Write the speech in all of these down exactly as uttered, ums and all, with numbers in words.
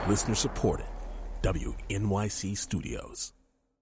Listener supported. W N Y C Studios.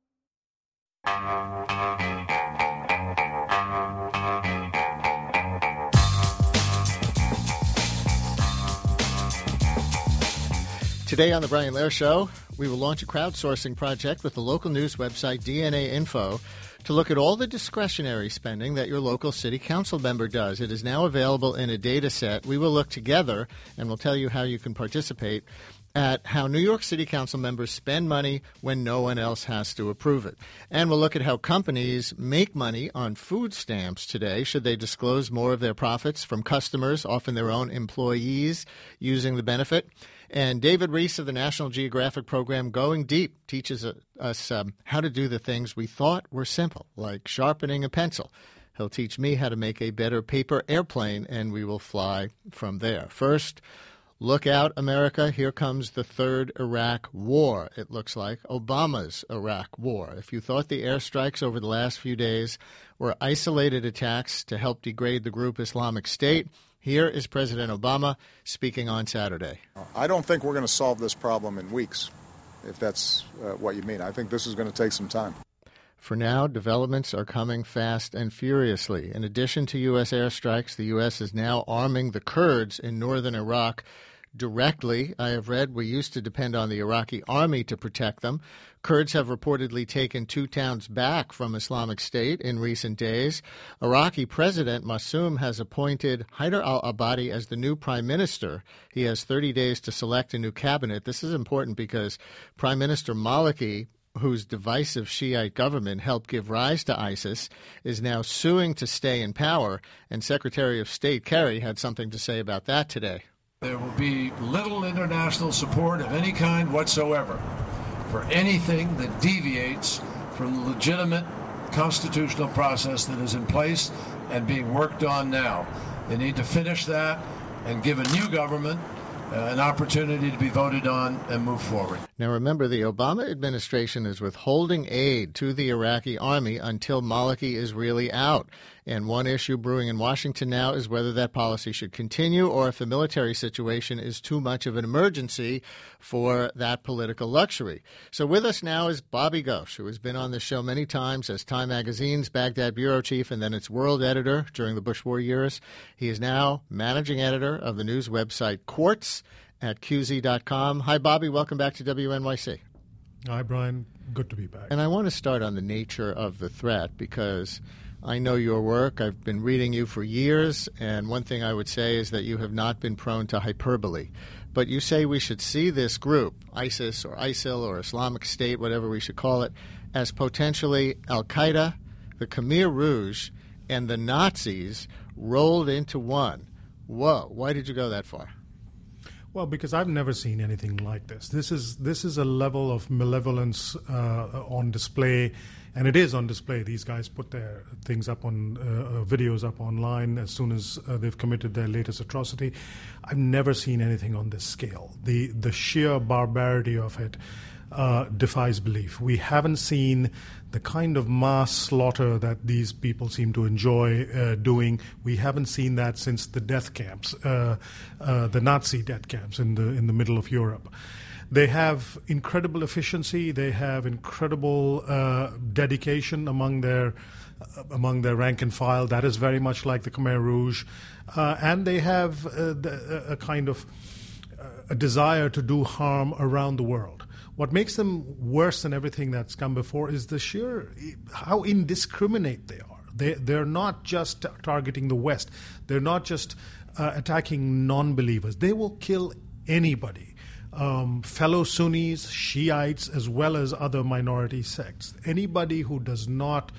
Today on the Brian Lehrer Show, we will launch a crowdsourcing project with the local news website D N A Info to look at all the discretionary spending that your local city council member does. It is now available in a data set. We will look together, and we'll tell you how you can participate, at how New York City Council members spend money when no one else has to approve it. And we'll look at how companies make money on food stamps today. Should they disclose more of their profits from customers, often their own employees, using the benefit? And David Rees of the National Geographic program Going Deep teaches us um, how to do the things we thought were simple, like sharpening a pencil. He'll teach me how to make a better paper airplane, and we will fly from there. First, look out, America. Here comes the third Iraq war, it looks like, Obama's Iraq war. If you thought the airstrikes over the last few days were isolated attacks to help degrade the group Islamic State, here is President Obama speaking on Saturday. I don't think we're going to solve this problem in weeks, if that's uh, what you mean. I think this is going to take some time. For now, developments are coming fast and furiously. In addition to U S airstrikes, the U S is now arming the Kurds in northern Iraq directly. I have read we used to depend on the Iraqi army to protect them. Kurds have reportedly taken two towns back from Islamic State in recent days. Iraqi President Massoum has appointed Haider al-Abadi as the new prime minister. He has thirty days to select a new cabinet. This is important because Prime Minister Maliki, whose divisive Shiite government helped give rise to ISIS, is now suing to stay in power, and Secretary of State Kerry had something to say about that today. There will be little international support of any kind whatsoever for anything that deviates from the legitimate constitutional process that is in place and being worked on now. They need to finish that and give a new government Uh, an opportunity to be voted on and move forward. Now remember, the Obama administration is withholding aid to the Iraqi army until Maliki is really out. And one issue brewing in Washington now is whether that policy should continue or if the military situation is too much of an emergency for that political luxury. So with us now is Bobby Ghosh, who has been on the show many times as Time Magazine's Baghdad bureau chief and then its world editor during the Bush War years. He is now managing editor of the news website Quartz at Q Z dot com. Hi, Bobby. Welcome back to W N Y C. Hi, Brian. Good to be back. And I want to start on the nature of the threat because I know your work. I've been reading you for years, and one thing I would say is that you have not been prone to hyperbole. But you say we should see this group, ISIS or ISIL or Islamic State, whatever we should call it, as potentially Al-Qaeda, the Khmer Rouge, and the Nazis rolled into one. Whoa, why did you go that far? Well, because I've never seen anything like this. This is this is a level of malevolence uh, on display, and it is on display. These guys put their things up on uh, videos up online as soon as uh, they've committed their latest atrocity. I've never seen anything on this scale. The the sheer barbarity of it uh, defies belief. We haven't seen the kind of mass slaughter that these people seem to enjoy uh, doing. We haven't seen that since the death camps, uh, uh, the Nazi death camps in the in the middle of Europe. They have incredible efficiency. They have incredible uh, dedication among their uh, among their rank and file. That is very much like the Khmer Rouge, uh, and they have uh, the, a kind of uh, a desire to do harm around the world. What makes them worse than everything that's come before is the sheer how indiscriminate they are. They, they're not just targeting the West. They're not just uh, attacking non-believers. They will kill anybody, um, fellow Sunnis, Shiites, as well as other minority sects. Anybody who does not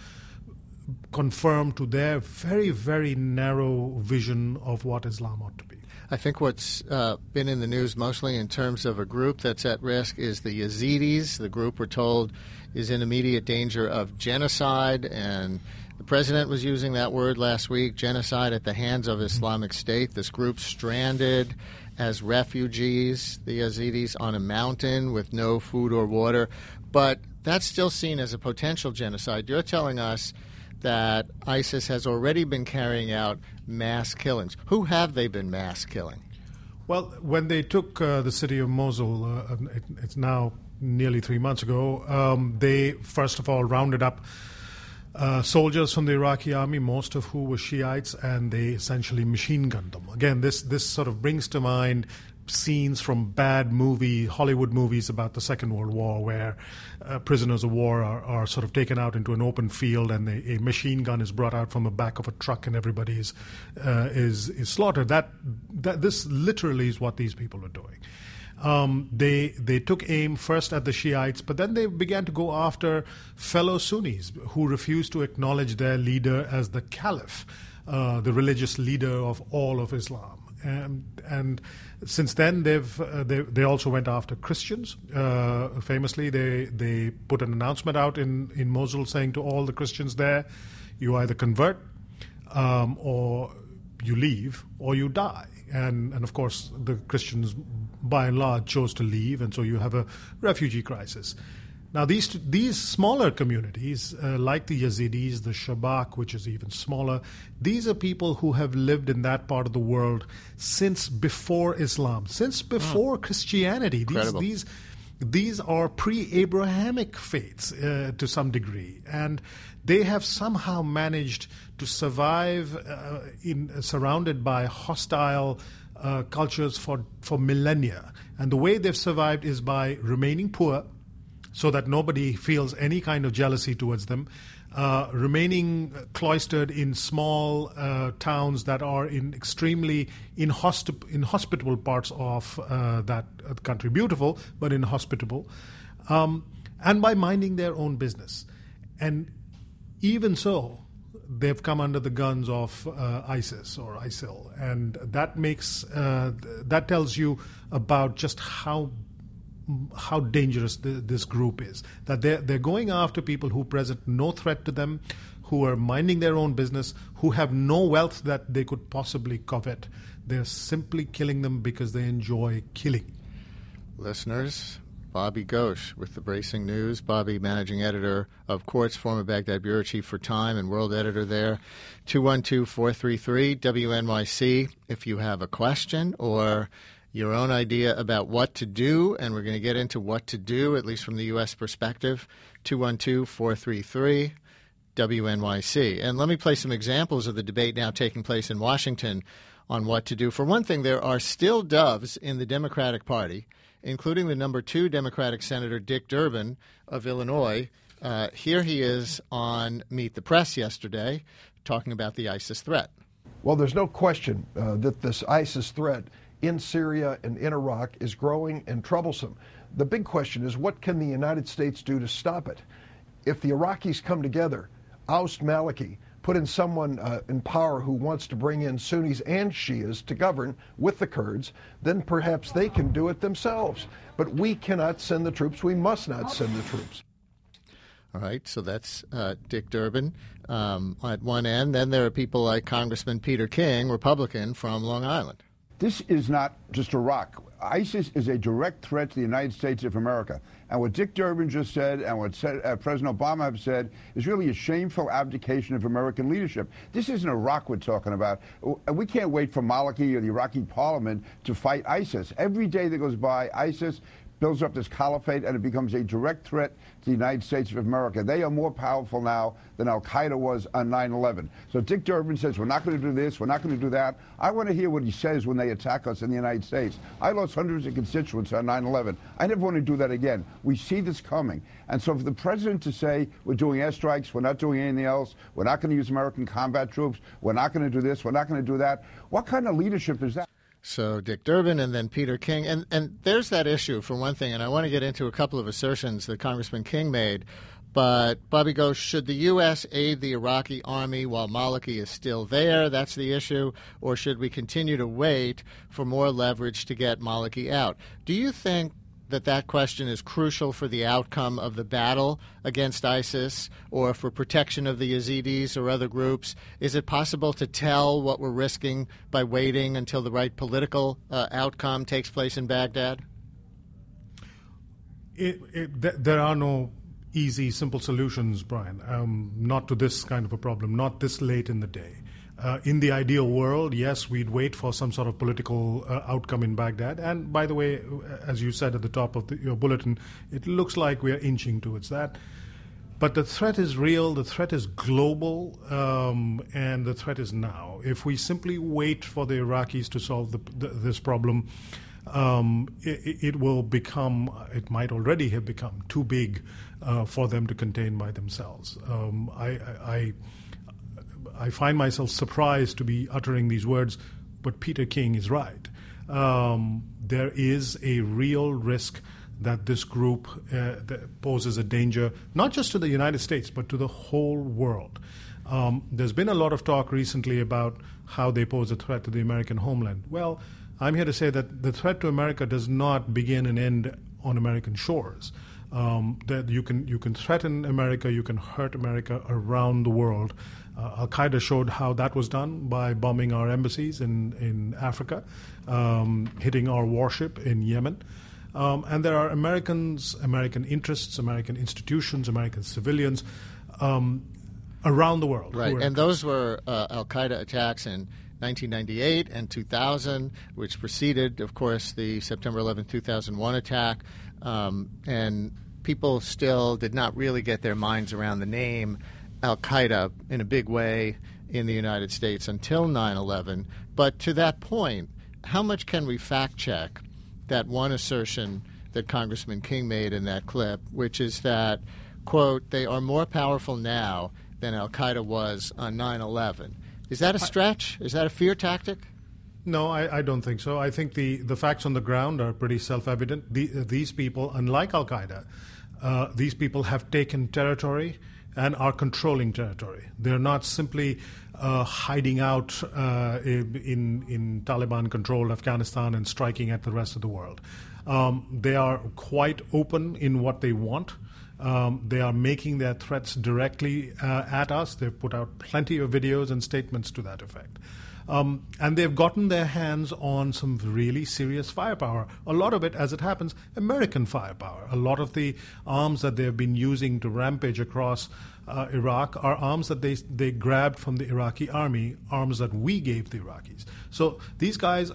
conform to their very, very narrow vision of what Islam ought to be. I think what's uh, been in the news mostly in terms of a group that's at risk is the Yazidis. The group, we're told, is in immediate danger of genocide, and the president was using that word last week, genocide at the hands of Islamic State. This group stranded as refugees, the Yazidis, on a mountain with no food or water. But that's still seen as a potential genocide. You're telling us that ISIS has already been carrying out mass killings. Who have they been mass killing? Well, when they took uh, the city of Mosul, uh, it, it's now nearly three months ago, um, they first of all rounded up uh, soldiers from the Iraqi army, most of who were Shiites, and they essentially machine gunned them. Again, this, this sort of brings to mind scenes from bad movie, Hollywood movies about the Second World War, where uh, prisoners of war are, are sort of taken out into an open field, and a, a machine gun is brought out from the back of a truck, and everybody is uh, is is slaughtered. That that this literally is what these people are doing. Um, they they took aim first at the Shiites, but then they began to go after fellow Sunnis who refused to acknowledge their leader as the Caliph, uh, the religious leader of all of Islam. And, and since then, they've uh, they they also went after Christians. Uh, famously, they they put an announcement out in, in Mosul saying to all the Christians there, you either convert um, or you leave or you die. And and of course, the Christians by and large chose to leave, and so you have a refugee crisis. Now, these these smaller communities, uh, like the Yazidis, the Shabak, which is even smaller, these are people who have lived in that part of the world since before Islam, since before oh. Christianity. These, these these are pre-Abrahamic faiths uh, to some degree, and they have somehow managed to survive uh, in uh, surrounded by hostile uh, cultures for for millennia. And the way they've survived is by remaining poor, so that nobody feels any kind of jealousy towards them, uh, remaining cloistered in small uh, towns that are in extremely inhosp- inhospitable parts of uh, that uh, country. Beautiful, but inhospitable. Um, and by minding their own business. And even so, they've come under the guns of uh, ISIS or ISIL. And that makes, uh, that tells you about just how how dangerous the, this group is, that they're, they're going after people who present no threat to them, who are minding their own business, who have no wealth that they could possibly covet. They're simply killing them because they enjoy killing. Listeners, Bobby Ghosh with the Bracing News. Bobby, managing editor of Quartz, former Baghdad bureau chief for Time and world editor there. two one two, four three three, W N Y C if you have a question or your own idea about what to do, and we're going to get into what to do, at least from the U S perspective, two one two, four three three, W N Y C. And let me play some examples of the debate now taking place in Washington on what to do. For one thing, there are still doves in the Democratic Party, including the number two Democratic Senator Dick Durbin of Illinois. Uh, here he is on Meet the Press yesterday talking about the ISIS threat. Well, there's no question uh, that this ISIS threat in Syria and in Iraq is growing and troublesome. The big question is, what can the United States do to stop it? If the Iraqis come together, oust Maliki, put in someone uh, in power who wants to bring in Sunnis and Shias to govern with the Kurds, then perhaps they can do it themselves. But we cannot send the troops. We must not send the troops. All right, so that's uh, Dick Durbin um, at one end. Then there are people like Congressman Peter King, Republican from Long Island. This is not just Iraq. ISIS is a direct threat to the United States of America. And what Dick Durbin just said and what said, uh, President Obama have said is really a shameful abdication of American leadership. This isn't Iraq we're talking about. We can't wait for Maliki or the Iraqi parliament to fight ISIS. Every day that goes by, ISIS builds up this caliphate, and it becomes a direct threat to the United States of America. They are more powerful now than al-Qaeda was on nine eleven. So Dick Durbin says, we're not going to do this, we're not going to do that. I want to hear what he says when they attack us in the United States. I lost hundreds of constituents on nine eleven. I never want to do that again. We see this coming. And so for the president to say, we're doing airstrikes, we're not doing anything else, we're not going to use American combat troops, we're not going to do this, we're not going to do that, what kind of leadership is that? So Dick Durbin and then Peter King. And, and there's that issue, for one thing, and I want to get into a couple of assertions that Congressman King made. But Bobby Ghosh, should the U S aid the Iraqi army while Maliki is still there? That's the issue. Or should we continue to wait for more leverage to get Maliki out? Do you think that that question is crucial for the outcome of the battle against ISIS or for protection of the Yazidis or other groups? Is it possible to tell what we're risking by waiting until the right political uh, outcome takes place in Baghdad? It, it, th- there are no easy, simple solutions, Brian, um, not to this kind of a problem, not this late in the day. Uh, in the ideal world, yes, we'd wait for some sort of political uh, outcome in Baghdad. And by the way, as you said at the top of the, your bulletin, it looks like we're inching towards that. But the threat is real, the threat is global, um, and the threat is now. If we simply wait for the Iraqis to solve the, the, this problem, um, it, it will become, it might already have become too big uh, for them to contain by themselves. Um, I, I, I find myself surprised to be uttering these words, but Peter King is right. Um, there is a real risk that this group uh, that poses a danger, not just to the United States, but to the whole world. Um, there's been a lot of talk recently about how they pose a threat to the American homeland. Well, I'm here to say that the threat to America does not begin and end on American shores. Um, that you can you can threaten America, you can hurt America around the world. Uh, Al-Qaeda showed how that was done by bombing our embassies in, in Africa, um, hitting our warship in Yemen. Um, and there are Americans, American interests, American institutions, American civilians um, around the world. Right, and those were uh, Al-Qaeda attacks in nineteen ninety-eight and two thousand, which preceded, of course, the September eleventh, two thousand one attack. Um, and people still did not really get their minds around the name Al-Qaeda in a big way in the United States until nine eleven. But to that point, how much can we fact-check that one assertion that Congressman King made in that clip, which is that, quote, they are more powerful now than Al-Qaeda was on nine eleven? Is that a stretch? Is that a fear tactic? No, I, I don't think so. I think the, the facts on the ground are pretty self-evident. The, these people, unlike Al-Qaeda, uh, these people have taken territory and are controlling territory. They're not simply uh, hiding out uh, in, in Taliban-controlled Afghanistan and striking at the rest of the world. Um, they are quite open in what they want. Um, they are making their threats directly uh, at us. They've put out plenty of videos and statements to that effect. Um, and they've gotten their hands on some really serious firepower. A lot of it, as it happens, American firepower. A lot of the arms that they've been using to rampage across uh, Iraq are arms that they they grabbed from the Iraqi army, arms that we gave the Iraqis. So these guys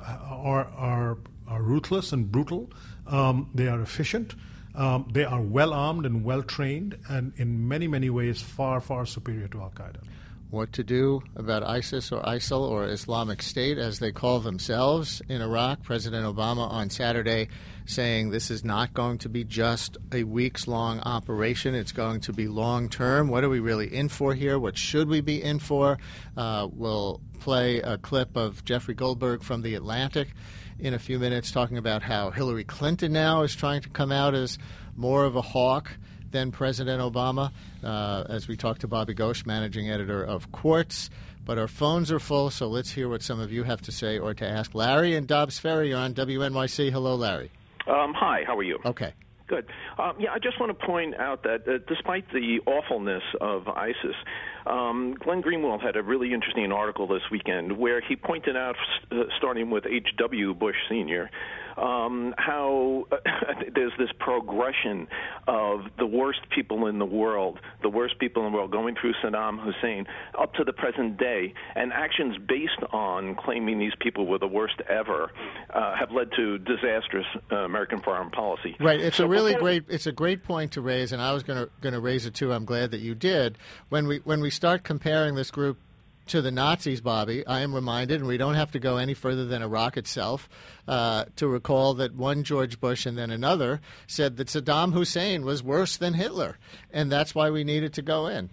are are, are ruthless and brutal. Um, they are efficient. Um, they are well armed and well trained, and in many, many ways far, far superior to Al-Qaeda. What to do about ISIS or ISIL or Islamic State, as they call themselves in Iraq? President Obama on Saturday saying this is not going to be just a weeks-long operation. It's going to be long-term. What are we really in for here? What should we be in for? Uh, we'll play a clip of Jeffrey Goldberg from The Atlantic in a few minutes talking about how Hillary Clinton now is trying to come out as more of a hawk than President Obama, uh, as we talk to Bobby Ghosh, managing editor of Quartz. But our phones are full, so let's hear what some of you have to say or to ask. Larry in Dobbs Ferry, you're on W N Y C. Hello, Larry. Um, hi, how are you? Okay. Good. Um, yeah, I just want to point out that uh, despite the awfulness of ISIS, um, Glenn Greenwald had a really interesting article this weekend where he pointed out, uh, starting with H W Bush Senior, um, how uh, there's this progression of the worst people in the world, the worst people in the world, going through Saddam Hussein up to the present day, and actions based on claiming these people were the worst ever uh, have led to disastrous uh, American foreign policy. Right. It's so a really before, great. It's a great point to raise, and I was going to going to raise it too. I'm glad that you did. When we when we start comparing this group to the Nazis, Bobby, I am reminded, and we don't have to go any further than Iraq itself, uh, to recall that one George Bush and then another said that Saddam Hussein was worse than Hitler, and that's why we needed to go in.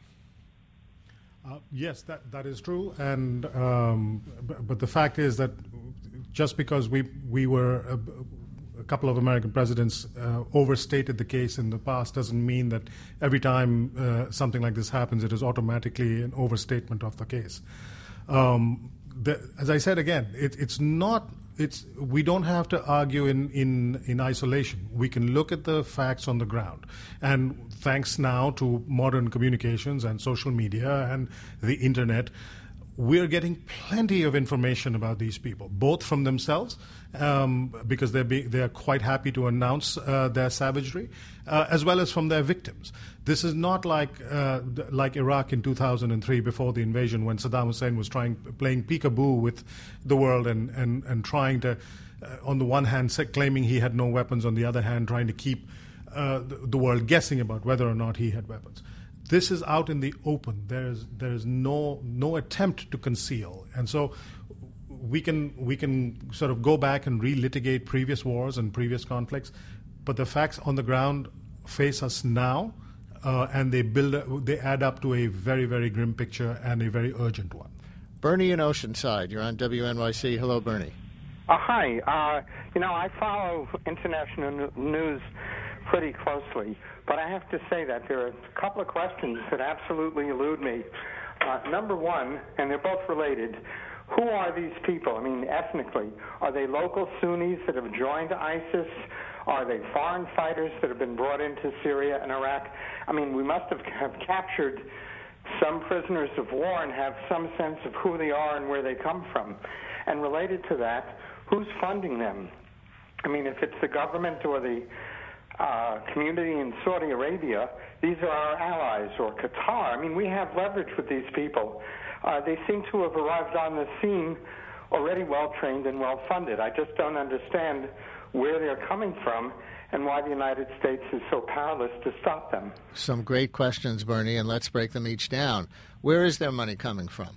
Uh, yes, that that is true, and um, but, but the fact is that just because we we were a, a couple of American presidents uh, overstated the case in the past doesn't mean that every time uh, something like this happens, it is automatically an overstatement of the case. Um, the, as I said again, it, it's not. It's we don't have to argue in, in, in isolation. We can look at the facts on the ground, and thanks now to modern communications and social media and the internet, we're getting plenty of information about these people, both from themselves, um, because they're be, they're quite happy to announce uh, their savagery, uh, as well as from their victims. This is not like uh, like Iraq in two thousand three before the invasion, when Saddam Hussein was trying playing peekaboo with the world and and and trying to, uh, on the one hand, claiming he had no weapons, on the other hand, trying to keep uh, the, the world guessing about whether or not he had weapons. This is out in the open. There is there is no no attempt to conceal, and so we can we can sort of go back and relitigate previous wars and previous conflicts, but the facts on the ground face us now, uh, and they build a, they add up to a very very grim picture and a very urgent one. Bernie in Oceanside, you're on W N Y C. Hello, Bernie. Uh, hi. Uh, you know, I follow international n- news pretty closely, but I have to say that there are a couple of questions that absolutely elude me. Uh, number one, and they're both related, who are these people? I mean, ethnically, are they local Sunnis that have joined ISIS? Are they foreign fighters that have been brought into Syria and Iraq? I mean, we must have, have captured some prisoners of war and have some sense of who they are and where they come from. And related to that, who's funding them? I mean, if it's the government or the Uh, community in Saudi Arabia, these are our allies, or Qatar. I mean, we have leverage with these people. Uh, they seem to have arrived on the scene already well-trained and well-funded. I just don't understand where they're coming from and why the United States is so powerless to stop them. Some great questions, Bernie, and let's break them each down. Where is their money coming from?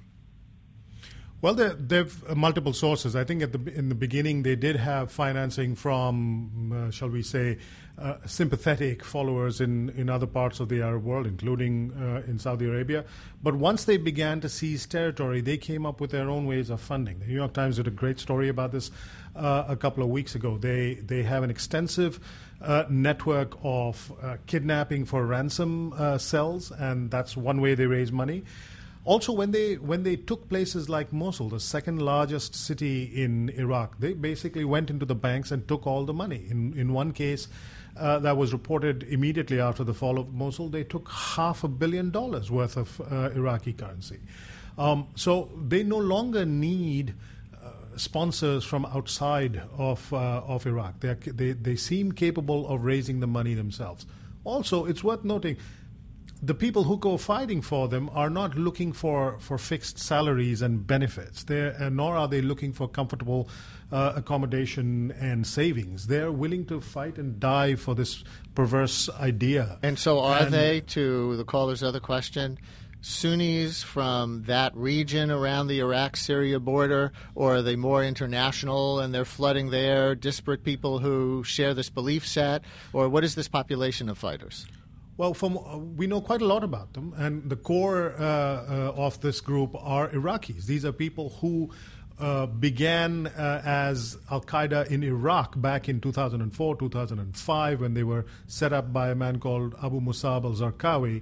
Well, there have multiple sources. I think at the in the beginning they did have financing from, uh, shall we say, uh, sympathetic followers in, in other parts of the Arab world, including uh, in Saudi Arabia. But once they began to seize territory, they came up with their own ways of funding. The New York Times did a great story about this uh, a couple of weeks ago. They they have an extensive uh, network of uh, kidnapping for ransom uh, cells, and that's one way they raise money. Also, when they when they took places like Mosul, the second largest city in Iraq, they basically went into the banks and took all the money. In in one case uh, that was reported immediately after the fall of Mosul, they took half a billion dollars worth of uh, Iraqi currency. Um, so they no longer need uh, sponsors from outside of uh, of Iraq. They, are, they they seem capable of raising the money themselves. Also, it's worth noting, the people who go fighting for them are not looking for, for fixed salaries and benefits, They're, uh, nor are they looking for comfortable uh, accommodation and savings. They're willing to fight and die for this perverse idea. And so are and they, to the caller's other question, Sunnis from that region around the Iraq-Syria border, or are they more international and they're flooding there, disparate people who share this belief set, or what is this population of fighters? Well, from, uh, we know quite a lot about them, and the core uh, uh, of this group are Iraqis. These are people who uh, began uh, as Al-Qaeda in Iraq back in two thousand four, two thousand five, when they were set up by a man called Abu Musab al-Zarqawi,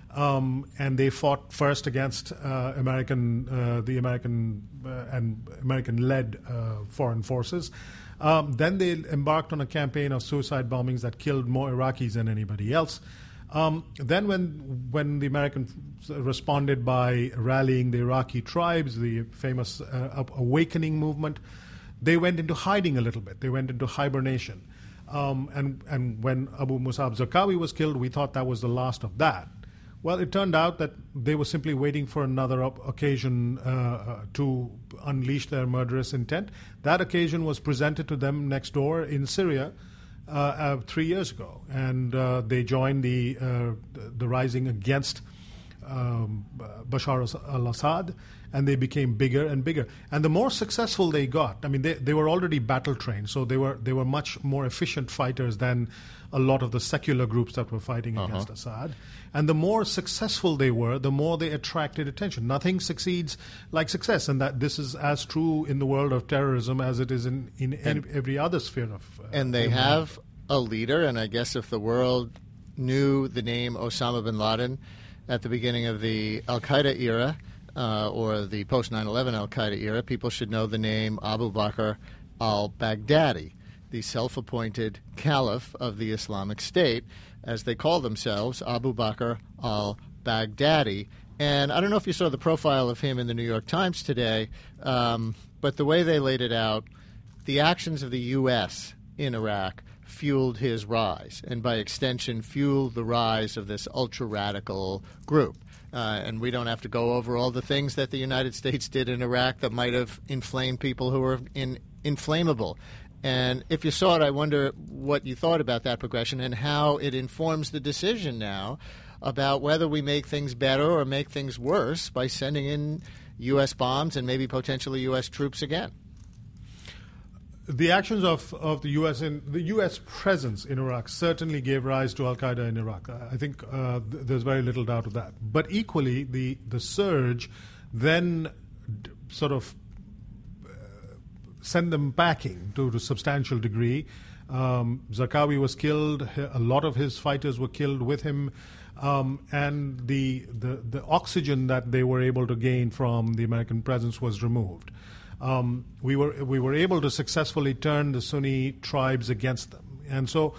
um, and they fought first against uh, American, uh, the American uh, and American-led uh, foreign forces. Um, then they embarked on a campaign of suicide bombings that killed more Iraqis than anybody else. Um, then when when the Americans responded by rallying the Iraqi tribes, the famous uh, awakening movement, they went into hiding a little bit. They went into hibernation. Um, and, and when Abu Musab Zarqawi was killed, we thought that was the last of that. Well, it turned out that they were simply waiting for another op- occasion uh, to unleash their murderous intent. That occasion was presented to them next door in Syria, Uh, uh, three years ago, and uh, they joined the, uh, the the rising against um, Bashar al-Assad, and they became bigger and bigger. And the more successful they got, I mean, they, they were already battle trained, so they were they were much more efficient fighters than a lot of the secular groups that were fighting uh-huh. against Assad. And the more successful they were, the more they attracted attention. Nothing succeeds like success, and that this is as true in the world of terrorism as it is in, in and, every other sphere of uh, And they have a leader, and I guess if the world knew the name Osama bin Laden at the beginning of the Al-Qaeda era, uh, or the post nine eleven Al-Qaeda era, people should know the name Abu Bakr al-Baghdadi, the self-appointed caliph of the Islamic State, as they call themselves, Abu Bakr al-Baghdadi. And I don't know if you saw the profile of him in the New York Times today, um, but the way they laid it out, the actions of the U S in Iraq fueled his rise, and by extension fueled the rise of this ultra-radical group. Uh, and we don't have to go over all the things that the United States did in Iraq that might have inflamed people who were in, inflammable. And if you saw it, I wonder what you thought about that progression and how it informs the decision now about whether we make things better or make things worse by sending in U S bombs and maybe potentially U S troops again. The actions of, of the U S in the U S presence in Iraq certainly gave rise to Al Qaeda in Iraq. I think uh, th- there's very little doubt of that. But equally, the the surge then d- sort of uh, sent them backing to a substantial degree. Um, Zarqawi was killed. A lot of his fighters were killed with him. Um, and the, the the oxygen that they were able to gain from the American presence was removed. Um, we were we were able to successfully turn the Sunni tribes against them, and so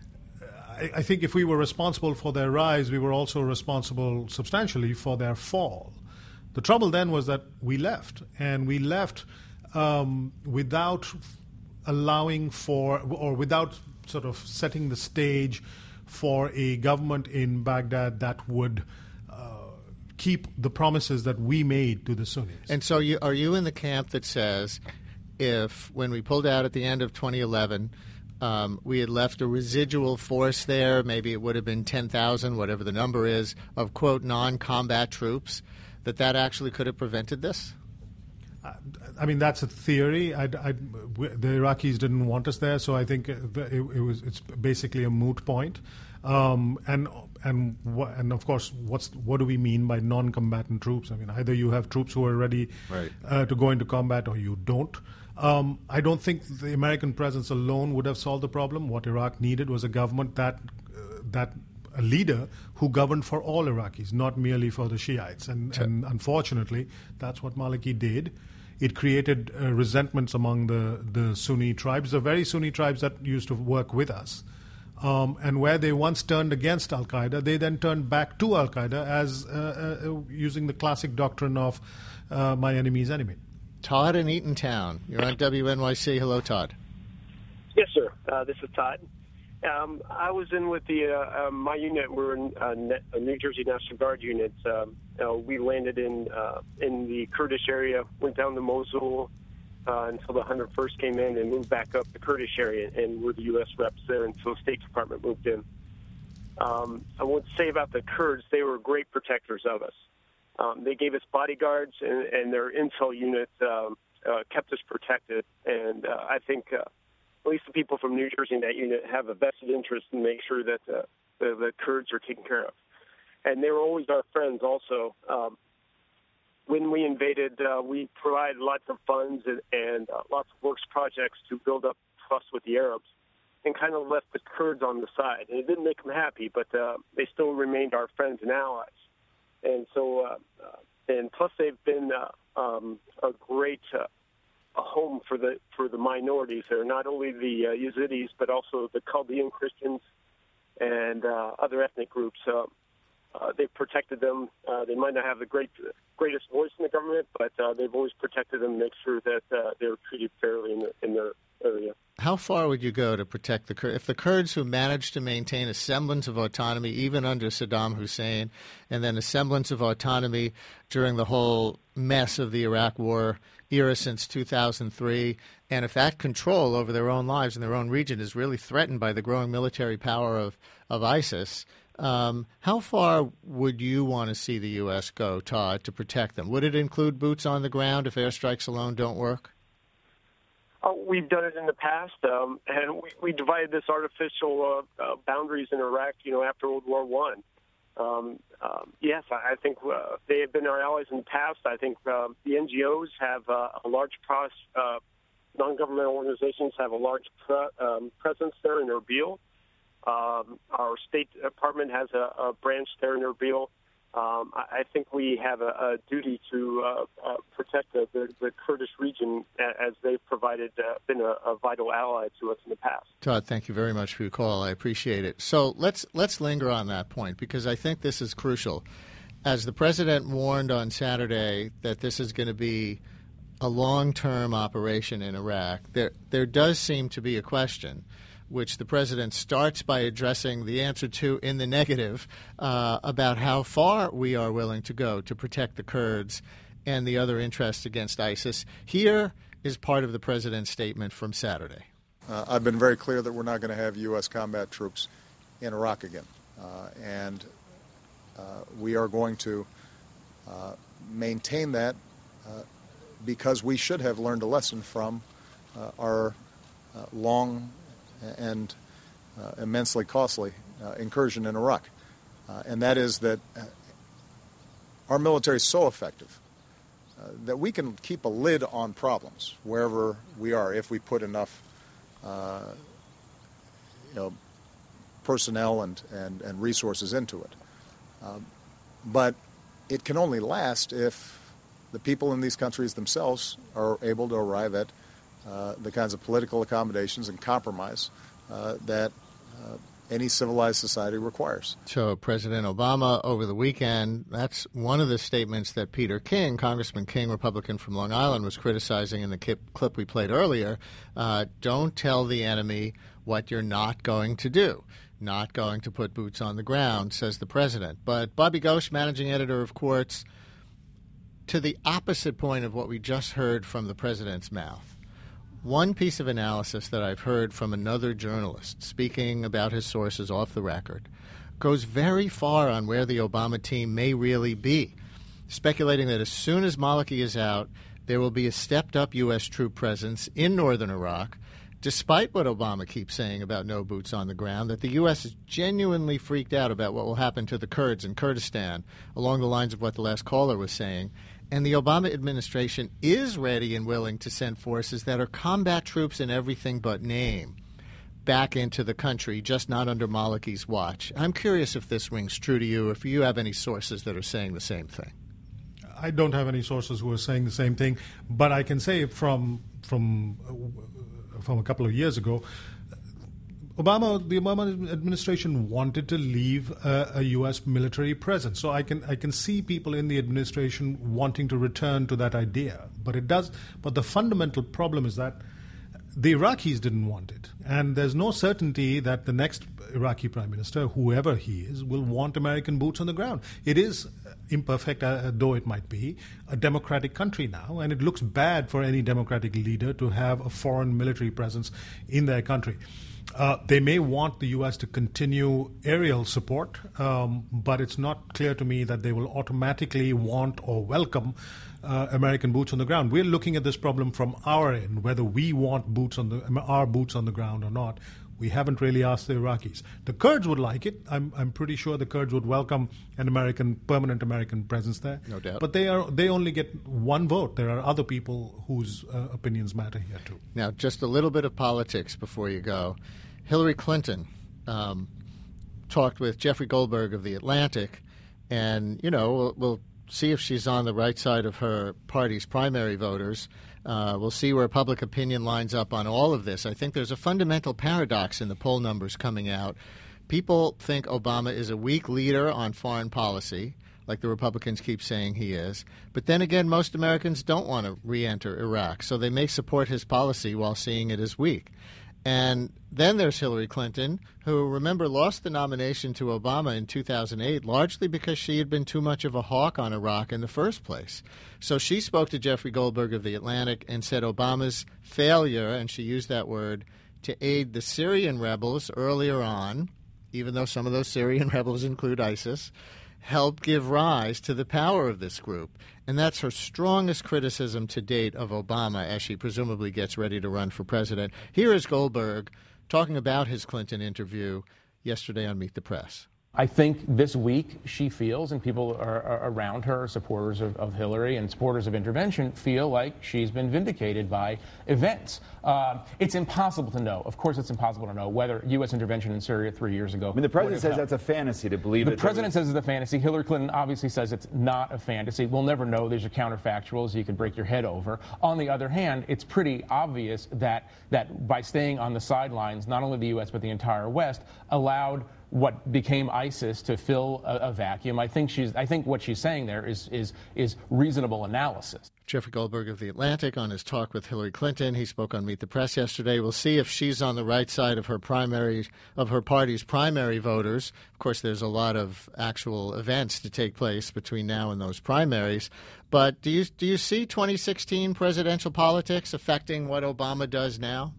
I, I think if we were responsible for their rise, we were also responsible substantially for their fall. The trouble then was that we left, and we left um, without allowing for or without sort of setting the stage for a government in Baghdad that would keep the promises that we made to the Sunnis. And so you, are you in the camp that says if, when we pulled out at the end of twenty eleven, um, we had left a residual force there, maybe it would have been ten thousand, whatever the number is, of, quote, non-combat troops, that that actually could have prevented this? I, I mean, that's a theory. I'd, I'd, the Iraqis didn't want us there, so I think it, it was it's basically a moot point. Um, and and and of course, what's what do we mean by non-combatant troops? I mean, either you have troops who are ready right. uh, to go into combat, or you don't. Um, I don't think the American presence alone would have solved the problem. What Iraq needed was a government that uh, that a leader who governed for all Iraqis, not merely for the Shiites. And, and unfortunately, that's what Maliki did. It created uh, resentments among the, the Sunni tribes, the very Sunni tribes that used to work with us. Um, and where they once turned against Al-Qaeda, they then turned back to Al-Qaeda as uh, uh, using the classic doctrine of uh, my enemy's enemy. Todd in Eatontown. You're on W N Y C. Hello, Todd. Yes, sir. Uh, this is Todd. Um, I was in with the uh, uh, my unit. We're in uh, a New Jersey National Guard unit. Um, uh, we landed in uh, in the Kurdish area, went down to Mosul uh, until the one hundred first came in, and moved back up the Kurdish area, and we're the U S reps there until the State Department moved in. Um, I want to say about the Kurds, they were great protectors of us. Um, they gave us bodyguards, and, and their intel unit um, uh, kept us protected. And uh, I think uh, at least the people from New Jersey in that unit have a vested interest in making sure that uh, the, the Kurds are taken care of. And they were always our friends also. Um, when we invaded, uh, we provided lots of funds and, and uh, lots of works projects to build up trust with the Arabs, and kind of left the Kurds on the side. And it didn't make them happy, but uh, they still remained our friends and allies. And so, uh, uh, and plus they've been uh, um, a great uh, a home for the for the minorities there, not only the uh, Yazidis, but also the Chaldean Christians and uh, other ethnic groups. Uh, uh, they've protected them. Uh, they might not have the great greatest voice in the government, but uh, they've always protected them, make sure that uh, they're treated fairly in, the, in their area. How far would you go to protect the Kurds? If the Kurds who managed to maintain a semblance of autonomy even under Saddam Hussein, and then a semblance of autonomy during the whole mess of the Iraq War era since two thousand three, and if that control over their own lives in their own region is really threatened by the growing military power of, of ISIS, um, how far would you want to see the U S go, Todd, to protect them? Would it include boots on the ground if airstrikes alone don't work? Uh, we've done it in the past, um, and we, we divided this artificial uh, uh, boundaries in Iraq, you know, after World War One. Um, um, yes, I, I think uh, they have been our allies in the past. I think uh, the N G Os have uh, a large pros, uh, non-governmental organizations have a large pre- um, presence there in Erbil. Um, our State Department has a, a branch there in Erbil. Um, I, I think we have a, a duty to uh, uh, protect the, the, the Kurdish region as they've provided, uh, been a, a vital ally to us in the past. Todd, thank you very much for your call. I appreciate it. So let's let's linger on that point, because I think this is crucial. as the president warned on Saturday that this is going to be a long-term operation in Iraq, there there does seem to be a question, which the president starts by addressing the answer to in the negative, uh, about how far we are willing to go to protect the Kurds and the other interests against ISIS. Here is part of the president's statement from Saturday. Uh, I've been very clear that we're not going to have U S combat troops in Iraq again. Uh, and uh, we are going to uh, maintain that uh, because we should have learned a lesson from uh, our uh, long and uh, immensely costly uh, incursion in Iraq. Uh, and that is that uh, our military is so effective uh, that we can keep a lid on problems wherever we are if we put enough uh, you know, personnel and, and, and resources into it. Um, but it can only last if the people in these countries themselves are able to arrive at uh, the kinds of political accommodations and compromise uh, that uh, any civilized society requires. So President Obama over the weekend, that's one of the statements that Peter King, Congressman King, Republican from Long Island, was criticizing in the clip we played earlier. Uh, don't tell the enemy what you're not going to do. Not going to put boots on the ground, says the president. But Bobby Ghosh, managing editor of Quartz, to the opposite point of what we just heard from the president's mouth, one piece of analysis that I've heard from another journalist speaking about his sources off the record goes very far on where the Obama team may really be, speculating that as soon as Maliki is out, there will be a stepped-up U S troop presence in northern Iraq, despite what Obama keeps saying about no boots on the ground, that the U S is genuinely freaked out about what will happen to the Kurds in Kurdistan, along the lines of what the last caller was saying. And the Obama administration is ready and willing to send forces that are combat troops in everything but name back into the country, just not under Maliki's watch. I'm curious if this rings true to you, if you have any sources that are saying the same thing. I don't have any sources who are saying the same thing, but I can say from from from a couple of years ago, Obama, the Obama administration wanted to leave a, a U S military presence. So I can I can see people in the administration wanting to return to that idea. But it does. But the fundamental problem is that the Iraqis didn't want it, and there's no certainty that the next Iraqi prime minister, whoever he is, will want American boots on the ground. It is imperfect, uh, though it might be, a democratic country now, and it looks bad for any democratic leader to have a foreign military presence in their country. Uh, they may want the U S to continue aerial support, um, but it's not clear to me that they will automatically want or welcome uh, American boots on the ground. We're looking at this problem from our end, whether we want boots on the our boots on the ground or not. We haven't really asked the Iraqis. The Kurds would like it. I'm I'm pretty sure the Kurds would welcome an American permanent American presence there. No doubt. But they are they only get one vote. There are other people whose uh, opinions matter here too. Now, just a little bit of politics before you go. Hillary Clinton um, talked with Jeffrey Goldberg of The Atlantic, and, you know, we'll, we'll see if she's on the right side of her party's primary voters. Uh, we'll see where public opinion lines up on all of this. I think there's a fundamental paradox in the poll numbers coming out. People think Obama is a weak leader on foreign policy, like the Republicans keep saying he is. But then again, most Americans don't want to re-enter Iraq, so they may support his policy while seeing it as weak. And then there's Hillary Clinton, who, remember, lost the nomination to Obama in two thousand eight, largely because she had been too much of a hawk on Iraq in the first place. So she spoke to Jeffrey Goldberg of The Atlantic and said Obama's failure, and she used that word, to aid the Syrian rebels earlier on, even though some of those Syrian rebels include ISIS, helped give rise to the power of this group. And that's her strongest criticism to date of Obama as she presumably gets ready to run for president. Here is Goldberg talking about his Clinton interview yesterday on Meet the Press. I think this week she feels, and people are, are around her, supporters of, of Hillary and supporters of intervention, feel like she's been vindicated by events. Uh, it's impossible to know. Of course, it's impossible to know whether U S intervention in Syria three years ago. I mean, the president says that's a fantasy to believe. The president says it's a fantasy. Hillary Clinton obviously says it's not a fantasy. We'll never know. There's your counterfactuals you could break your head over. On the other hand, it's pretty obvious that that by staying on the sidelines, not only the U S but the entire West allowed what became ISIS to fill a, a vacuum. I think she's. I think what she's saying there is is is reasonable analysis. Jeffrey Goldberg of The Atlantic on his talk with Hillary Clinton. He spoke on Meet the Press yesterday. We'll see if she's on the right side of her primary, of her party's primary voters. Of course, there's a lot of actual events to take place between now and those primaries. But do you do you see twenty sixteen presidential politics affecting what Obama does now?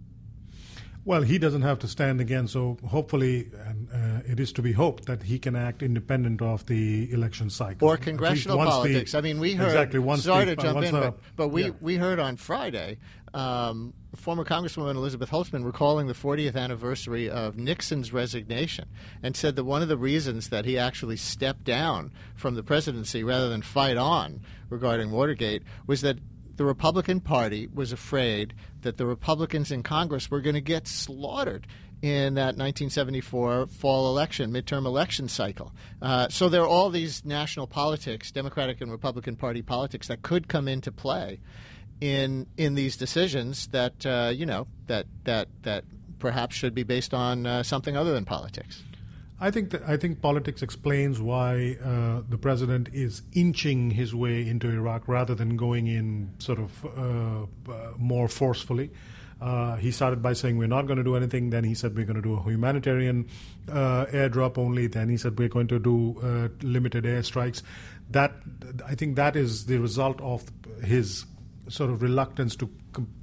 Well, he doesn't have to stand again, so hopefully, and uh, it is to be hoped that he can act independent of the election cycle. Or congressional politics. The, I mean, we heard, exactly, once sorry the, to jump in, the, but, but we, yeah. we heard on Friday um, former Congresswoman Elizabeth Holtzman recalling the fortieth anniversary of Nixon's resignation and said that one of the reasons that he actually stepped down from the presidency rather than fight on regarding Watergate was that the Republican Party was afraid that the Republicans in Congress were going to get slaughtered in that nineteen seventy-four fall election, midterm election cycle. Uh, so there are all these national politics, Democratic and Republican Party politics, that could come into play in in these decisions that uh, you know that that that perhaps should be based on uh, something other than politics. I think that I think politics explains why uh, the president is inching his way into Iraq rather than going in sort of uh, uh, more forcefully. Uh, he started by saying we're not going to do anything. Then he said we're going to do a humanitarian uh, airdrop only. Then he said we're going to do uh, limited airstrikes. That I think that is the result of his sort of reluctance to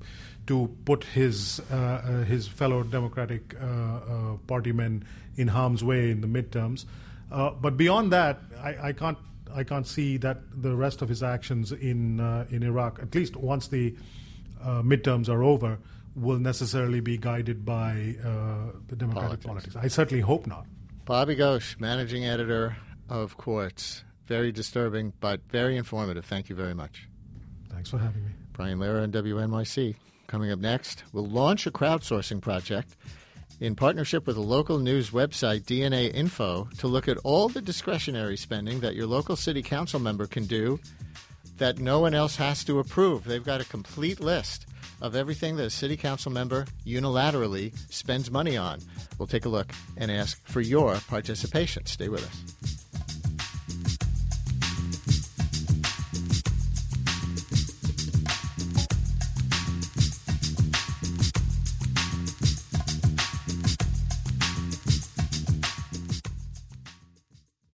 to put his uh, uh, his fellow Democratic uh, uh, party men in harm's way in the midterms. Uh, but beyond that, I, I can't I can't see that the rest of his actions in uh, in Iraq, at least once the uh, midterms are over, will necessarily be guided by uh, the Democratic politics. politics. I certainly hope not. Bobby Ghosh, managing editor of Quartz. Very disturbing, but very informative. Thank you very much. Thanks for having me. Brian Lehrer and W N Y C. Coming up next, we'll launch a crowdsourcing project in partnership with a local news website, D N A Info, to look at all the discretionary spending that your local city council member can do that no one else has to approve. They've got a complete list of everything that a city council member unilaterally spends money on. We'll take a look and ask for your participation. Stay with us.